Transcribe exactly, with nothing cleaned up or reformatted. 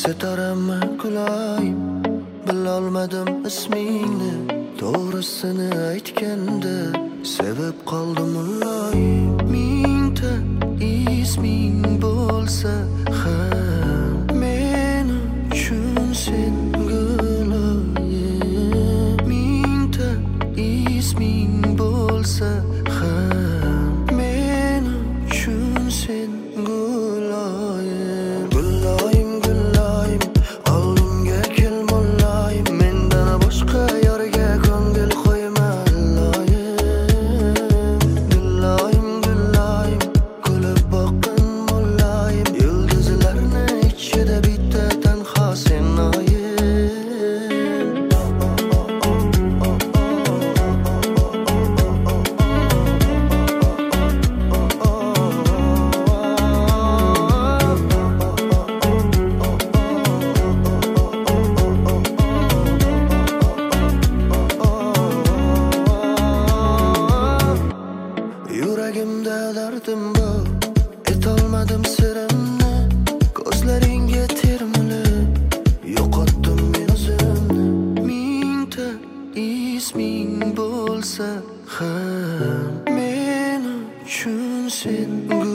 Sitaramma kulayim, bilolmadim ismingni. To'g'risini aytganda sevib qoldim muloyim. Mingta isming bo'lsa ham men uchun sen guloyim. Mingta isming bo'lsa ham men uchun sen guloyim. Guloyim guloyim oldimga kel muloyim. Mendan boshqa yorga ko'ngil qo'yma iloyim. Guloyim guloyim kulib boqqin muloyim. Yulduzlarni ichida bitta tanho sen noyim. Yuragimda dardim bor, etolmadim sirimni. Ko'zlaringga termilib yo'qotdim men o'zimni. Mingta isming bo'lsa ham men uchun sen